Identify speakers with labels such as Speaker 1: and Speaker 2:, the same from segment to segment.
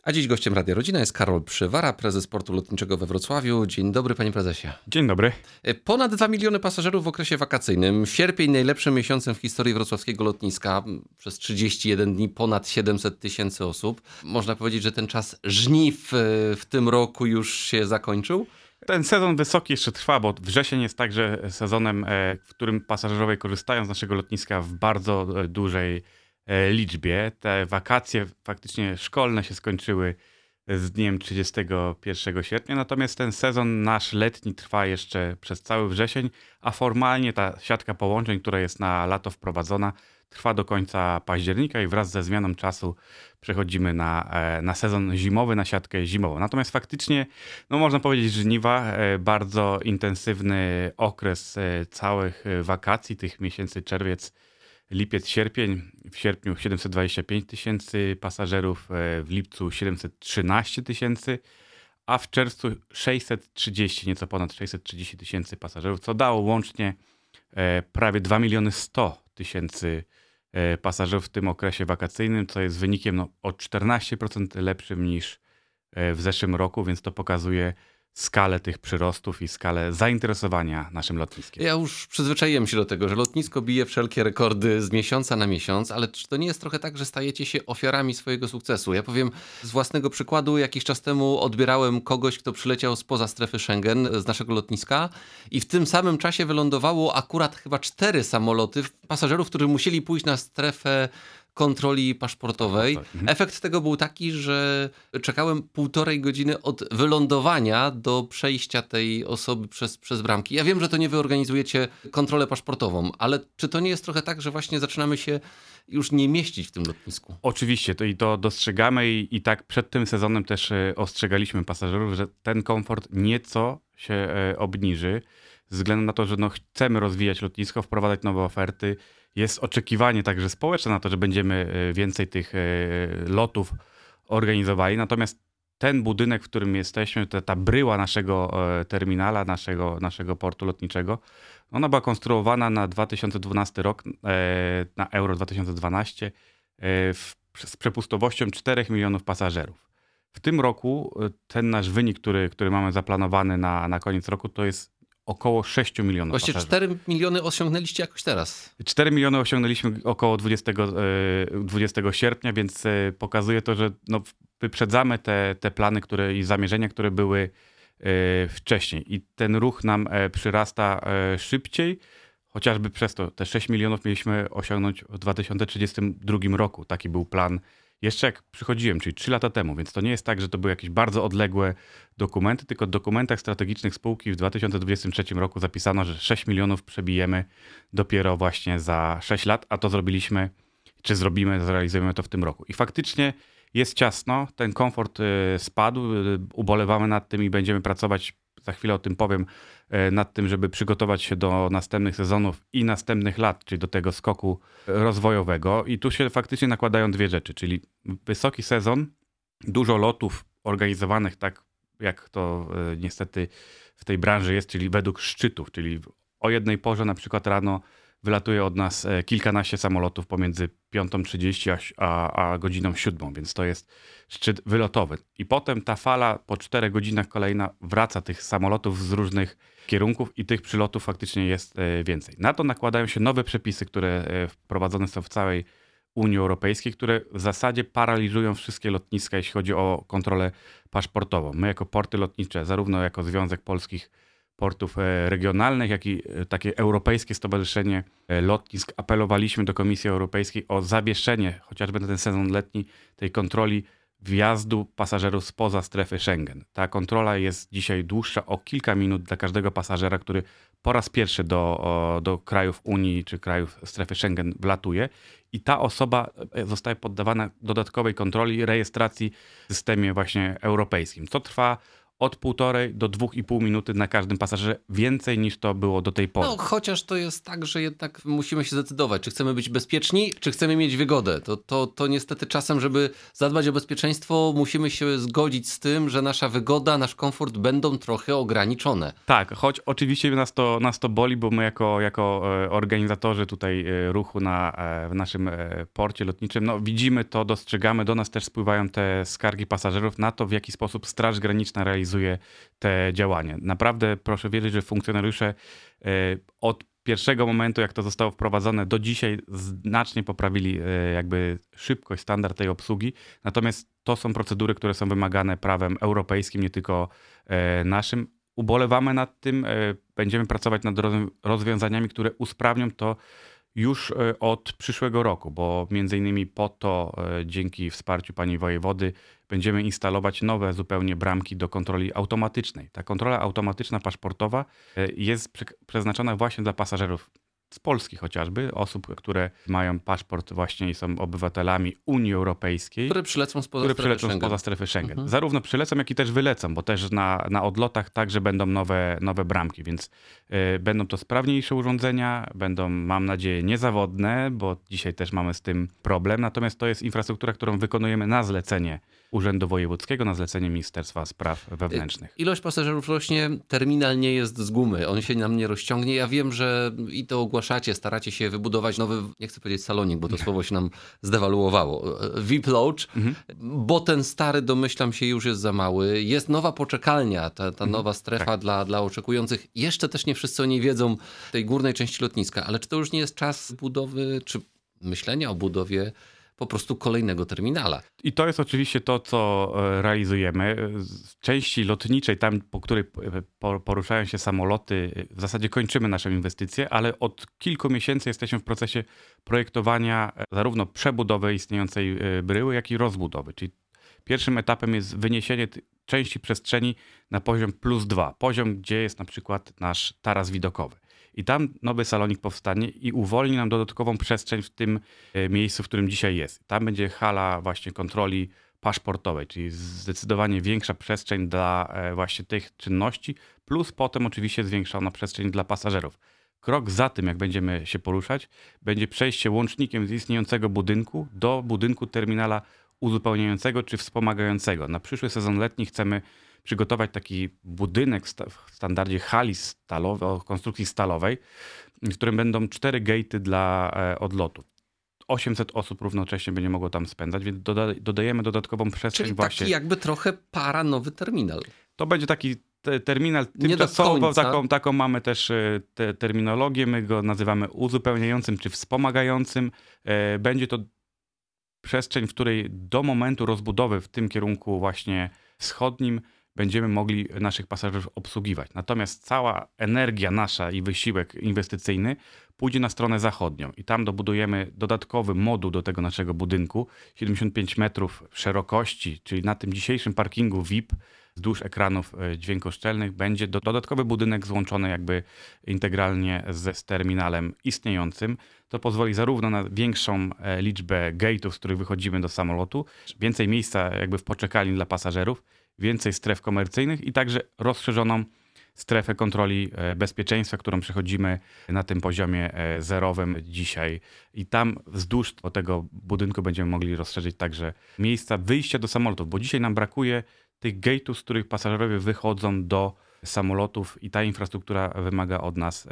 Speaker 1: A dziś gościem Radia Rodzina jest Karol Przywara, prezes Portu Lotniczego we Wrocławiu. Dzień dobry, panie prezesie.
Speaker 2: Dzień dobry.
Speaker 1: Ponad 2 miliony pasażerów w okresie wakacyjnym. Sierpień najlepszym miesiącem w historii wrocławskiego lotniska. Przez 31 dni ponad 700 tysięcy osób. Można powiedzieć, że ten czas żniw w tym roku już się zakończył?
Speaker 2: Ten sezon wysoki jeszcze trwa, bo wrzesień jest także sezonem, w którym pasażerowie korzystają z naszego lotniska w bardzo dużej liczbie. Te wakacje faktycznie szkolne się skończyły z dniem 31 sierpnia, natomiast ten sezon nasz letni trwa jeszcze przez cały wrzesień, a formalnie ta siatka połączeń, która jest na lato wprowadzona, trwa do końca października i wraz ze zmianą czasu przechodzimy na sezon zimowy, na siatkę zimową. Natomiast faktycznie, no można powiedzieć, żniwa, bardzo intensywny okres całych wakacji, tych miesięcy czerwiec, lipiec, sierpień. W sierpniu 725 tysięcy pasażerów, w lipcu 713 tysięcy, a w czerwcu 630, nieco ponad 630 tysięcy pasażerów, co dało łącznie prawie 2 miliony 100 tysięcy pasażerów w tym okresie wakacyjnym, co jest wynikiem o 14% lepszym niż w zeszłym roku, więc to pokazuje skalę tych przyrostów i skalę zainteresowania naszym lotniskiem.
Speaker 1: Ja już przyzwyczaiłem się do tego, że lotnisko bije wszelkie rekordy z miesiąca na miesiąc, ale czy to nie jest trochę tak, że stajecie się ofiarami swojego sukcesu? Ja powiem z własnego przykładu, jakiś czas temu odbierałem kogoś, kto przyleciał spoza strefy Schengen z naszego lotniska i w tym samym czasie wylądowało akurat chyba 4 samoloty pasażerów, którzy musieli pójść na strefę kontroli paszportowej. Efekt tego był taki, że czekałem 1,5 godziny od wylądowania do przejścia tej osoby przez bramki. Ja wiem, że to nie wy organizujecie kontrolę paszportową, ale czy to nie jest trochę tak, że właśnie zaczynamy się już nie mieścić w tym lotnisku?
Speaker 2: Oczywiście, to dostrzegamy i tak przed tym sezonem też ostrzegaliśmy pasażerów, że ten komfort nieco się obniży, ze względu na to, że chcemy rozwijać lotnisko, wprowadzać nowe oferty. Jest oczekiwanie także społeczne na to, że będziemy więcej tych lotów organizowali. Natomiast ten budynek, w którym jesteśmy, ta bryła naszego terminala, naszego portu lotniczego, ona była konstruowana na 2012 rok, na Euro 2012, z przepustowością 4 milionów pasażerów. W tym roku ten nasz wynik, który mamy zaplanowany na koniec roku, to jest około 6 milionów
Speaker 1: Właściwie
Speaker 2: pasażerów.
Speaker 1: 4 miliony osiągnęliście jakoś teraz.
Speaker 2: 4 miliony osiągnęliśmy około 20 sierpnia, więc pokazuje to, że wyprzedzamy te plany i zamierzenia, które były wcześniej. I ten ruch nam przyrasta szybciej, chociażby przez to te 6 milionów mieliśmy osiągnąć w 2032 roku. Taki był plan jeszcze jak przychodziłem, czyli 3 lata temu, więc to nie jest tak, że to były jakieś bardzo odległe dokumenty, tylko w dokumentach strategicznych spółki w 2023 roku zapisano, że 6 milionów przebijemy dopiero właśnie za 6 lat, a to zrealizujemy to w tym roku. I faktycznie jest ciasno, ten komfort spadł, ubolewamy nad tym i będziemy pracować, za chwilę o tym powiem, nad tym, żeby przygotować się do następnych sezonów i następnych lat, czyli do tego skoku rozwojowego. I tu się faktycznie nakładają dwie rzeczy, czyli wysoki sezon, dużo lotów organizowanych tak, jak to niestety w tej branży jest, czyli według szczytów, czyli o jednej porze na przykład rano wylatuje od nas kilkanaście samolotów pomiędzy 5:30 a godziną 7, więc to jest szczyt wylotowy. I potem ta fala po 4 godzinach kolejna wraca tych samolotów z różnych kierunków i tych przylotów faktycznie jest więcej. Na to nakładają się nowe przepisy, które wprowadzone są w całej Unii Europejskiej, które w zasadzie paraliżują wszystkie lotniska, jeśli chodzi o kontrolę paszportową. My jako porty lotnicze, zarówno jako Związek Polskich Portów Regionalnych, jak i takie Europejskie Stowarzyszenie Lotnisk, apelowaliśmy do Komisji Europejskiej o zawieszenie, chociażby na ten sezon letni, tej kontroli wjazdu pasażerów spoza strefy Schengen. Ta jest dzisiaj dłuższa o kilka minut dla każdego pasażera, który po raz pierwszy do krajów Unii czy krajów strefy Schengen wlatuje i ta osoba zostaje poddawana dodatkowej kontroli, rejestracji w systemie właśnie europejskim. To trwa od 1,5 do 2,5 minuty na każdym pasażerze, więcej niż to było do tej pory.
Speaker 1: No, chociaż to jest tak, że jednak musimy się zdecydować, czy chcemy być bezpieczni, czy chcemy mieć wygodę. To niestety czasem, żeby zadbać o bezpieczeństwo, musimy się zgodzić z tym, że nasza wygoda, nasz komfort będą trochę ograniczone.
Speaker 2: Tak, choć oczywiście nas to boli, bo my jako organizatorzy tutaj ruchu w naszym porcie lotniczym, no widzimy to, dostrzegamy, do nas też spływają te skargi pasażerów na to, w jaki sposób Straż Graniczna realizuje te działania. Naprawdę proszę wierzyć, że funkcjonariusze od pierwszego momentu, jak to zostało wprowadzone, do dzisiaj znacznie poprawili jakby szybkość, standard tej obsługi. Natomiast to są procedury, które są wymagane prawem europejskim, nie tylko naszym. Ubolewamy nad tym, będziemy pracować nad rozwiązaniami, które usprawnią to już od przyszłego roku, bo między innymi po to dzięki wsparciu pani wojewody będziemy instalować nowe zupełnie bramki do kontroli automatycznej. Ta kontrola automatyczna paszportowa jest przeznaczona właśnie dla pasażerów z Polski chociażby, osób, które mają paszport właśnie i są obywatelami Unii Europejskiej.
Speaker 1: Które przylecą spoza strefy Schengen.
Speaker 2: Mhm. Zarówno przylecą, jak i też wylecą, bo też na odlotach także będą nowe bramki, więc będą to sprawniejsze urządzenia, będą, mam nadzieję, niezawodne, bo dzisiaj też mamy z tym problem. Natomiast to jest infrastruktura, którą wykonujemy na zlecenie Urzędu Wojewódzkiego, na zlecenie Ministerstwa Spraw Wewnętrznych.
Speaker 1: Ilość pasażerów rośnie, terminal nie jest z gumy, on się nam nie rozciągnie. Ja wiem, że i to ogłaszacie, staracie się wybudować nowy, nie chcę powiedzieć salonik, bo to słowo się nam zdewaluowało, VIP Lodge, bo ten stary, domyślam się, już jest za mały. Jest nowa poczekalnia, ta nowa strefa dla oczekujących. Jeszcze też nie wszyscy o niej wiedzą, tej górnej części lotniska, ale czy to już nie jest czas budowy, czy myślenia o budowie po prostu kolejnego terminala?
Speaker 2: I to jest oczywiście to, co realizujemy. Z części lotniczej, tam po której poruszają się samoloty, w zasadzie kończymy naszą inwestycję, ale od kilku miesięcy jesteśmy w procesie projektowania zarówno przebudowy istniejącej bryły, jak i rozbudowy. Czyli pierwszym etapem jest wyniesienie części przestrzeni na poziom +2. Poziom, gdzie jest na przykład nasz taras widokowy. I tam nowy salonik powstanie i uwolni nam dodatkową przestrzeń w tym miejscu, w którym dzisiaj jest. Tam będzie hala właśnie kontroli paszportowej, czyli zdecydowanie większa przestrzeń dla właśnie tych czynności, plus potem oczywiście zwiększona przestrzeń dla pasażerów. Krok za tym, jak będziemy się poruszać, będzie przejście łącznikiem z istniejącego budynku do budynku terminala uzupełniającego czy wspomagającego. Na przyszły sezon letni chcemy przygotować taki budynek w standardzie hali stalowej, o konstrukcji stalowej, w którym będą 4 gatey dla odlotu. 800 osób równocześnie będzie mogło tam spędzać, więc dodajemy dodatkową przestrzeń.
Speaker 1: Czyli
Speaker 2: właśnie.
Speaker 1: taki jakby trochę nowy terminal.
Speaker 2: To będzie taki terminal tymczasowo, taką mamy też terminologię, my go nazywamy uzupełniającym czy wspomagającym. Będzie to przestrzeń, w której do momentu rozbudowy w tym kierunku właśnie wschodnim będziemy mogli naszych pasażerów obsługiwać. Natomiast cała energia nasza i wysiłek inwestycyjny pójdzie na stronę zachodnią i tam dobudujemy dodatkowy moduł do tego naszego budynku, 75 metrów szerokości, czyli na tym dzisiejszym parkingu VIP wzdłuż ekranów dźwiękoszczelnych będzie dodatkowy budynek złączony jakby integralnie z terminalem istniejącym. To pozwoli zarówno na większą liczbę gate'ów, z których wychodzimy do samolotu, więcej miejsca jakby w poczekalni dla pasażerów, więcej stref komercyjnych i także rozszerzoną strefę kontroli bezpieczeństwa, którą przechodzimy na tym poziomie zerowym dzisiaj. I tam wzdłuż tego budynku będziemy mogli rozszerzyć także miejsca wyjścia do samolotów, bo dzisiaj nam brakuje tych gate'ów, z których pasażerowie wychodzą do samolotów i ta infrastruktura wymaga od nas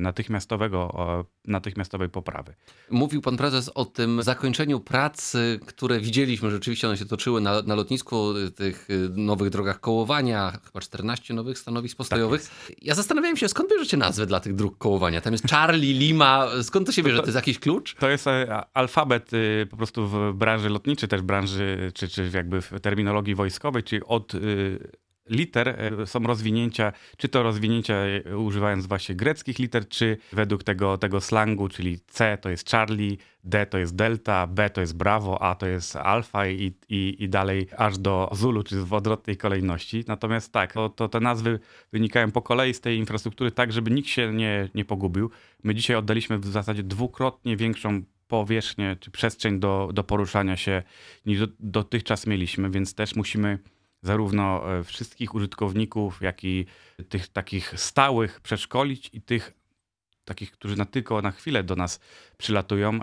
Speaker 2: natychmiastowej poprawy.
Speaker 1: Mówił pan prezes o tym zakończeniu prac, które widzieliśmy, rzeczywiście one się toczyły na lotnisku, tych nowych drogach kołowania, chyba 14 nowych stanowisk postojowych. Tak, ja zastanawiałem się, skąd bierzecie nazwę dla tych dróg kołowania? Tam jest Charlie, Lima, skąd to się bierze? To jest jakiś klucz?
Speaker 2: To jest alfabet po prostu w branży lotniczej, też branży, czy jakby w terminologii wojskowej, czyli od liter są rozwinięcia, czy to rozwinięcia używając właśnie greckich liter, czy według tego slangu, czyli C to jest Charlie, D to jest Delta, B to jest Bravo, A to jest Alfa i dalej aż do Zulu, czy w odwrotnej kolejności. Natomiast tak, to te nazwy wynikają po kolei z tej infrastruktury tak, żeby nikt się nie pogubił. My dzisiaj oddaliśmy w zasadzie dwukrotnie większą powierzchnię czy przestrzeń do poruszania się niż dotychczas mieliśmy, więc też musimy zarówno wszystkich użytkowników, jak i tych takich stałych przeszkolić i tych takich, którzy tylko na chwilę do nas przylatują,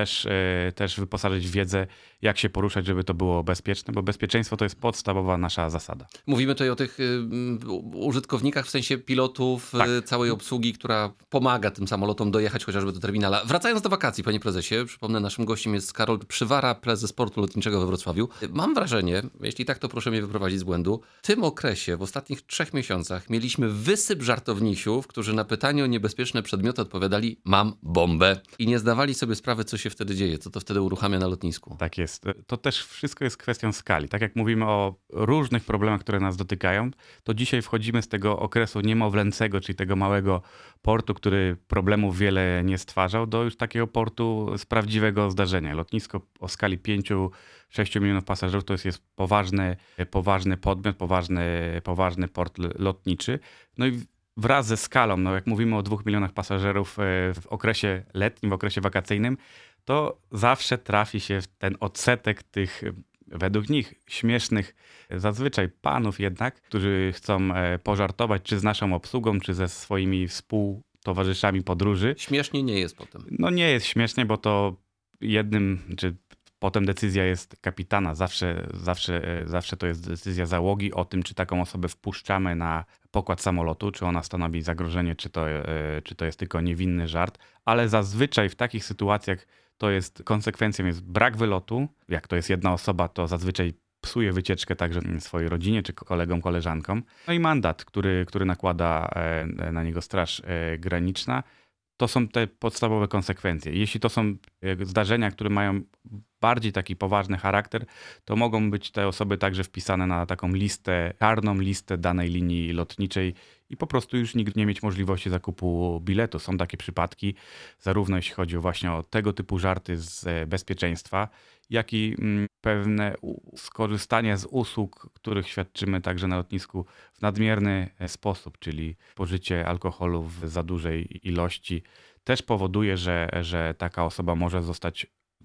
Speaker 2: też wyposażyć w wiedzę, jak się poruszać, żeby to było bezpieczne, bo bezpieczeństwo to jest podstawowa nasza zasada.
Speaker 1: Mówimy tutaj o tych użytkownikach, w sensie pilotów,
Speaker 2: Tak.
Speaker 1: całej obsługi, która pomaga tym samolotom dojechać chociażby do terminala. Wracając do wakacji, panie prezesie, przypomnę, naszym gościem jest Karol Przywara, prezes Portu Lotniczego we Wrocławiu. Mam wrażenie, jeśli tak, to proszę mnie wyprowadzić z błędu, w tym okresie, w ostatnich 3 miesiącach mieliśmy wysyp żartownisiów, którzy na pytanie o niebezpieczne przedmioty odpowiadali: mam bombę. I nie zdawali sobie sprawy, co się wtedy dzieje, co to wtedy uruchamia na lotnisku.
Speaker 2: Tak jest. To też wszystko jest kwestią skali. Tak jak mówimy o różnych problemach, które nas dotykają, to dzisiaj wchodzimy z tego okresu niemowlęcego, czyli tego małego portu, który problemów wiele nie stwarzał, do już takiego portu z prawdziwego zdarzenia. Lotnisko o skali 5-6 milionów pasażerów to jest poważny podmiot, poważny port lotniczy. No i wraz ze skalą, no jak mówimy o 2 milionach pasażerów w okresie letnim, w okresie wakacyjnym, to zawsze trafi się ten odsetek tych, według nich, śmiesznych zazwyczaj panów jednak, którzy chcą pożartować czy z naszą obsługą, czy ze swoimi współtowarzyszami podróży.
Speaker 1: Śmiesznie nie jest potem.
Speaker 2: No nie jest śmiesznie, bo to czy potem decyzja jest kapitana. Zawsze to jest decyzja załogi o tym, czy taką osobę wpuszczamy na pokład samolotu, czy ona stanowi zagrożenie, czy to jest tylko niewinny żart. Ale zazwyczaj w takich sytuacjach konsekwencją jest brak wylotu. Jak to jest jedna osoba, to zazwyczaj psuje wycieczkę także swojej rodzinie, czy kolegom, koleżankom. No i mandat, który nakłada na niego Straż Graniczna. To są te podstawowe konsekwencje. Jeśli to są zdarzenia, które mają bardziej taki poważny charakter, to mogą być te osoby także wpisane na taką czarną listę danej linii lotniczej i po prostu już nigdy nie mieć możliwości zakupu biletu. Są takie przypadki, zarówno jeśli chodzi właśnie o tego typu żarty z bezpieczeństwa, jak i pewne skorzystanie z usług, których świadczymy także na lotnisku w nadmierny sposób, czyli spożycie alkoholu w za dużej ilości, też powoduje, że taka osoba może zostać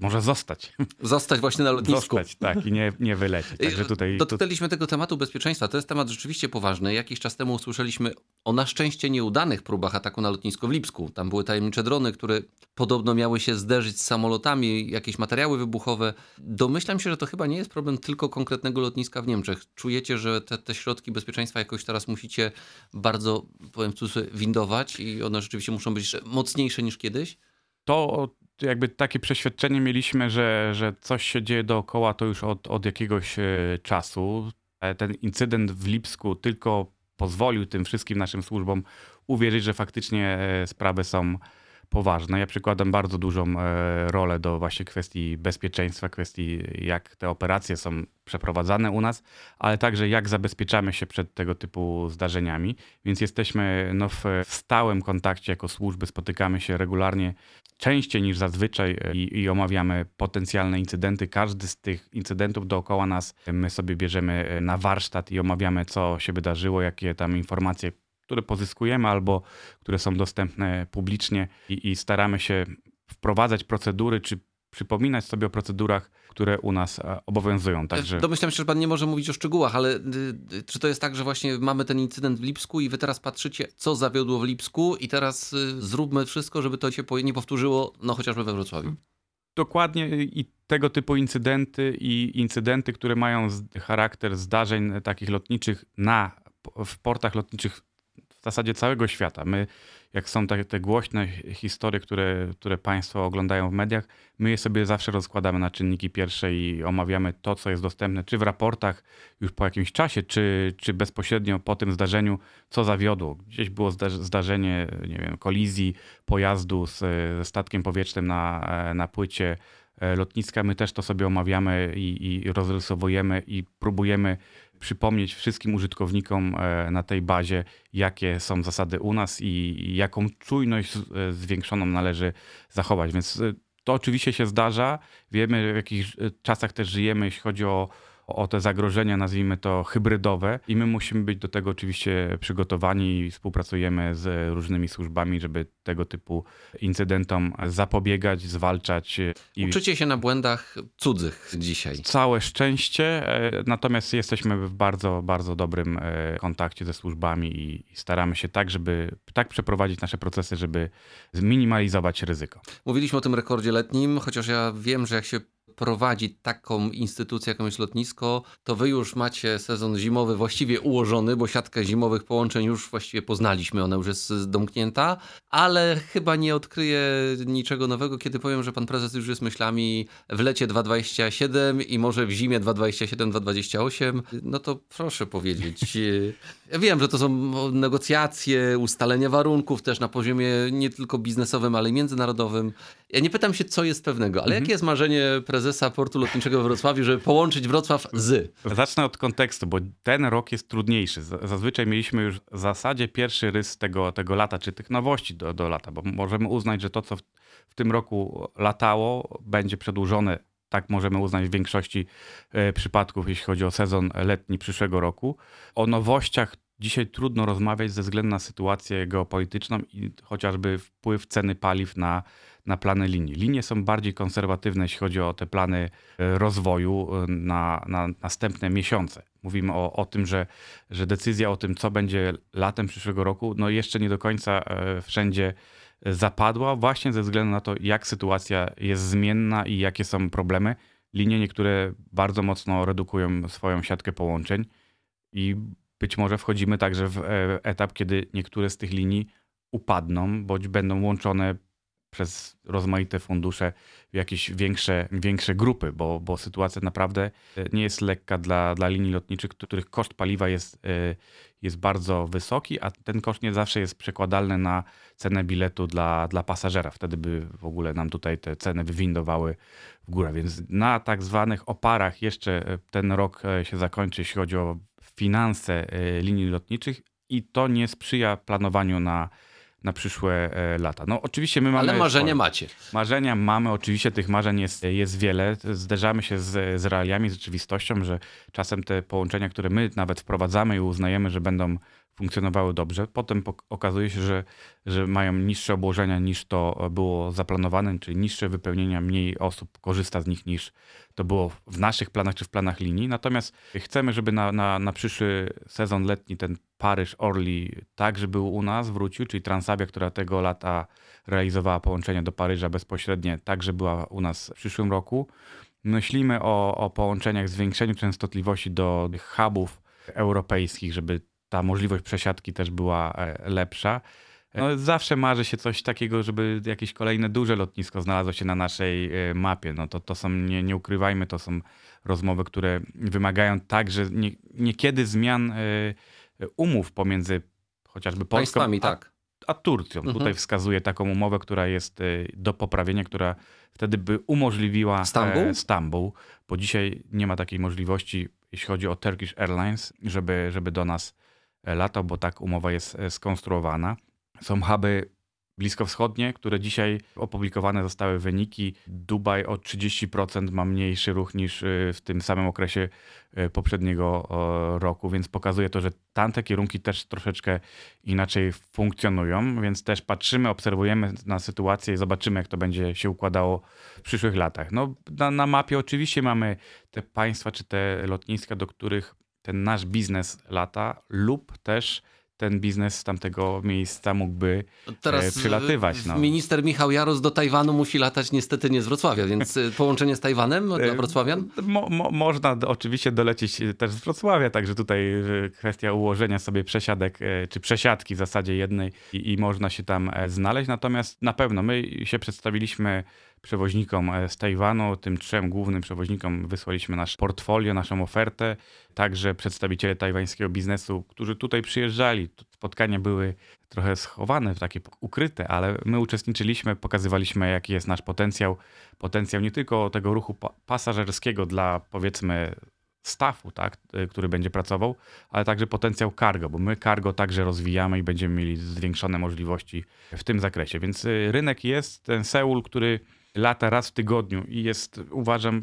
Speaker 1: Zostać właśnie na lotnisku.
Speaker 2: Tak, i nie wylecieć. Także
Speaker 1: Dotknęliśmy tego tematu bezpieczeństwa. To jest temat rzeczywiście poważny. Jakiś czas temu usłyszeliśmy o na szczęście nieudanych próbach ataku na lotnisko w Lipsku. Tam były tajemnicze drony, które podobno miały się zderzyć z samolotami, jakieś materiały wybuchowe. Domyślam się, że to chyba nie jest problem tylko konkretnego lotniska w Niemczech. Czujecie, że te środki bezpieczeństwa jakoś teraz musicie bardzo, powiem w cudzysłowie, windować i one rzeczywiście muszą być mocniejsze niż kiedyś?
Speaker 2: To jakby takie przeświadczenie mieliśmy, że coś się dzieje dookoła to już od jakiegoś czasu. Ten incydent w Lipsku tylko pozwolił tym wszystkim naszym służbom uwierzyć, że faktycznie sprawy są poważne. Ja przykładam bardzo dużą rolę do właśnie kwestii bezpieczeństwa, kwestii jak te operacje są przeprowadzane u nas, ale także jak zabezpieczamy się przed tego typu zdarzeniami. Więc jesteśmy w stałym kontakcie jako służby, spotykamy się regularnie, częściej niż zazwyczaj i omawiamy potencjalne incydenty. Każdy z tych incydentów dookoła nas my sobie bierzemy na warsztat i omawiamy, co się wydarzyło, jakie tam informacje, które pozyskujemy albo które są dostępne publicznie i staramy się wprowadzać procedury, czy przypominać sobie o procedurach, które u nas obowiązują. Także...
Speaker 1: Domyślam się, że pan nie może mówić o szczegółach, ale czy to jest tak, że właśnie mamy ten incydent w Lipsku i wy teraz patrzycie, co zawiodło w Lipsku i teraz zróbmy wszystko, żeby to się nie powtórzyło, chociażby we Wrocławiu?
Speaker 2: Dokładnie i tego typu incydenty, które mają charakter zdarzeń takich lotniczych w portach lotniczych w zasadzie całego świata. My, jak są te głośne historie, które państwo oglądają w mediach, my je sobie zawsze rozkładamy na czynniki pierwsze i omawiamy to, co jest dostępne, czy w raportach już po jakimś czasie, czy bezpośrednio po tym zdarzeniu, co zawiodło. Gdzieś było zdarzenie, nie wiem, kolizji pojazdu ze statkiem powietrznym na płycie lotniska. My też to sobie omawiamy i rozrysowujemy i próbujemy przypomnieć wszystkim użytkownikom na tej bazie, jakie są zasady u nas i jaką czujność zwiększoną należy zachować. Więc to oczywiście się zdarza. Wiemy, w jakich czasach też żyjemy, jeśli chodzi o o te zagrożenia, nazwijmy to hybrydowe i my musimy być do tego oczywiście przygotowani i współpracujemy z różnymi służbami, żeby tego typu incydentom zapobiegać, zwalczać.
Speaker 1: Uczycie się na błędach cudzych dzisiaj.
Speaker 2: Całe szczęście, natomiast jesteśmy w bardzo, bardzo dobrym kontakcie ze służbami i staramy się tak, żeby tak przeprowadzić nasze procesy, żeby zminimalizować ryzyko.
Speaker 1: Mówiliśmy o tym rekordzie letnim, chociaż ja wiem, że jak się prowadzi taką instytucję, jaką jest lotnisko, to wy już macie sezon zimowy właściwie ułożony, bo siatkę zimowych połączeń już właściwie poznaliśmy, ona już jest domknięta, ale chyba nie odkryję niczego nowego, kiedy powiem, że pan prezes już jest myślami w lecie 2027 i może w zimie 2027-2028. No to proszę powiedzieć. Ja wiem, że to są negocjacje, ustalenia warunków też na poziomie nie tylko biznesowym, ale i międzynarodowym. Ja nie pytam się, co jest pewnego, ale jakie jest marzenie prezesa Portu Lotniczego we Wrocławiu, żeby połączyć Wrocław z...
Speaker 2: Zacznę od kontekstu, bo ten rok jest trudniejszy. Zazwyczaj mieliśmy już w zasadzie pierwszy rys tego lata, czy tych nowości do lata, bo możemy uznać, że to, co w tym roku latało, będzie przedłużone. Tak możemy uznać w większości przypadków, jeśli chodzi o sezon letni przyszłego roku. O nowościach dzisiaj trudno rozmawiać ze względu na sytuację geopolityczną i chociażby wpływ ceny paliw na plany linii. Linie są bardziej konserwatywne, jeśli chodzi o te plany rozwoju na następne miesiące. Mówimy o tym, że decyzja o tym, co będzie latem przyszłego roku, no jeszcze nie do końca wszędzie zapadła, właśnie ze względu na to, jak sytuacja jest zmienna i jakie są problemy. Linie niektóre bardzo mocno redukują swoją siatkę połączeń i być może wchodzimy także w etap, kiedy niektóre z tych linii upadną, bądź będą łączone przez rozmaite fundusze w jakieś większe grupy, bo sytuacja naprawdę nie jest lekka dla linii lotniczych, których koszt paliwa jest bardzo wysoki, a ten koszt nie zawsze jest przekładalny na cenę biletu dla pasażera. Wtedy by w ogóle nam tutaj te ceny wywindowały w górę. Więc na tak zwanych oparach jeszcze ten rok się zakończy, jeśli chodzi o finanse linii lotniczych i to nie sprzyja planowaniu na przyszłe lata. No oczywiście my mamy...
Speaker 1: Ale marzenia macie.
Speaker 2: Marzenia mamy, oczywiście tych marzeń jest wiele. Zderzamy się z realiami, z rzeczywistością, że czasem te połączenia, które my nawet wprowadzamy i uznajemy, że będą funkcjonowały dobrze, potem okazuje się, że mają niższe obłożenia niż to było zaplanowane, czyli niższe wypełnienia, mniej osób korzysta z nich niż to było w naszych planach czy w planach linii. Natomiast chcemy, żeby na przyszły sezon letni ten Paryż-Orly także był u nas, wrócił, czyli Transavia, która tego lata realizowała połączenia do Paryża bezpośrednie, także była u nas w przyszłym roku. Myślimy o połączeniach, zwiększeniu częstotliwości do tych hubów europejskich, żeby ta możliwość przesiadki też była lepsza. No, zawsze marzy się coś takiego, żeby jakieś kolejne duże lotnisko znalazło się na naszej mapie. No to są, nie ukrywajmy, to są rozmowy, które wymagają także niekiedy zmian umów pomiędzy chociażby Polską
Speaker 1: Państwami, tak.
Speaker 2: a Turcją. Tutaj wskazuję taką umowę, która jest do poprawienia, która wtedy by umożliwiła Stambuł, bo dzisiaj nie ma takiej możliwości, jeśli chodzi o Turkish Airlines, żeby do nas latał, bo tak umowa jest skonstruowana. Są huby bliskowschodnie, które dzisiaj opublikowane zostały wyniki. Dubaj o 30% ma mniejszy ruch niż w tym samym okresie poprzedniego roku, więc pokazuje to, że tamte kierunki też troszeczkę inaczej funkcjonują, więc też patrzymy, obserwujemy na sytuację i zobaczymy, jak to będzie się układało w przyszłych latach. No, na mapie oczywiście mamy te państwa czy te lotniska, do których ten nasz biznes lata lub też ten biznes z tamtego miejsca mógłby przylatywać. No.
Speaker 1: Minister Michał Jaros do Tajwanu musi latać niestety nie z Wrocławia, więc połączenie z Tajwanem dla wrocławian?
Speaker 2: Można oczywiście dolecieć też z Wrocławia, także tutaj kwestia ułożenia sobie przesiadek, czy przesiadki w zasadzie jednej i można się tam znaleźć. Natomiast na pewno my się przedstawiliśmy przewoźnikom z Tajwanu, tym 3 głównym przewoźnikom wysłaliśmy nasze portfolio, naszą ofertę. Także przedstawiciele tajwańskiego biznesu, którzy tutaj przyjeżdżali. Spotkania były trochę schowane, takie ukryte, ale my uczestniczyliśmy, pokazywaliśmy, jaki jest nasz potencjał. Potencjał nie tylko tego ruchu pasażerskiego dla, powiedzmy, staffu, tak, który będzie pracował, ale także potencjał cargo, bo my cargo także rozwijamy i będziemy mieli zwiększone możliwości w tym zakresie. Więc rynek jest, ten Seul, który lata raz w tygodniu i jest, uważam,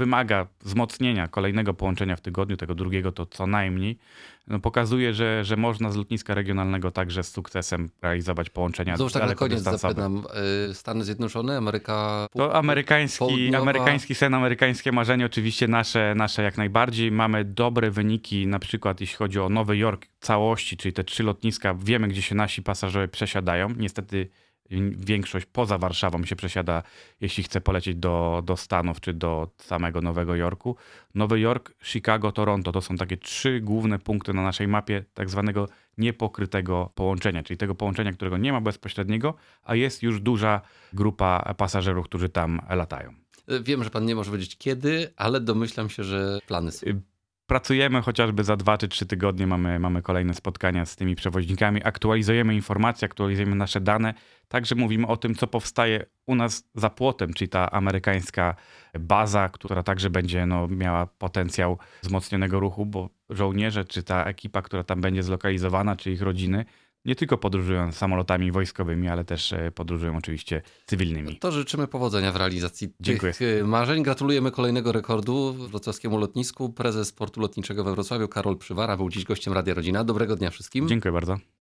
Speaker 2: wymaga wzmocnienia kolejnego połączenia w tygodniu, tego drugiego to co najmniej, no pokazuje, że można z lotniska regionalnego także z sukcesem realizować połączenia
Speaker 1: Znowuż tak na koniec
Speaker 2: dalekodystansowe.
Speaker 1: zapytam. Stany Zjednoczone, Ameryka
Speaker 2: To
Speaker 1: Południowa.
Speaker 2: amerykański sen, amerykańskie marzenie, oczywiście nasze jak najbardziej. Mamy dobre wyniki, na przykład jeśli chodzi o Nowy Jork całości, czyli te 3 lotniska, wiemy gdzie się nasi pasażerowie przesiadają. Niestety większość poza Warszawą się przesiada, jeśli chce polecieć do Stanów czy do samego Nowego Jorku. Nowy Jork, Chicago, Toronto to są takie 3 główne punkty na naszej mapie tak zwanego niepokrytego połączenia, czyli tego połączenia, którego nie ma bezpośredniego, a jest już duża grupa pasażerów, którzy tam latają.
Speaker 1: Wiem, że pan nie może powiedzieć kiedy, ale domyślam się, że plany są.
Speaker 2: Pracujemy chociażby za 2 czy 3 tygodnie, mamy kolejne spotkania z tymi przewoźnikami, aktualizujemy informacje, aktualizujemy nasze dane, także mówimy o tym, co powstaje u nas za płotem, czyli ta amerykańska baza, która także będzie miała potencjał wzmocnionego ruchu, bo żołnierze, czy ta ekipa, która tam będzie zlokalizowana, czy ich rodziny, nie tylko podróżują samolotami wojskowymi, ale też podróżują oczywiście cywilnymi.
Speaker 1: To życzymy powodzenia w realizacji
Speaker 2: Dziękuję.
Speaker 1: tych marzeń. Gratulujemy kolejnego rekordu wrocławskiemu lotnisku. Prezes Portu Lotniczego we Wrocławiu Karol Przywara był dziś gościem Radia Rodzina. Dobrego dnia wszystkim.
Speaker 2: Dziękuję bardzo.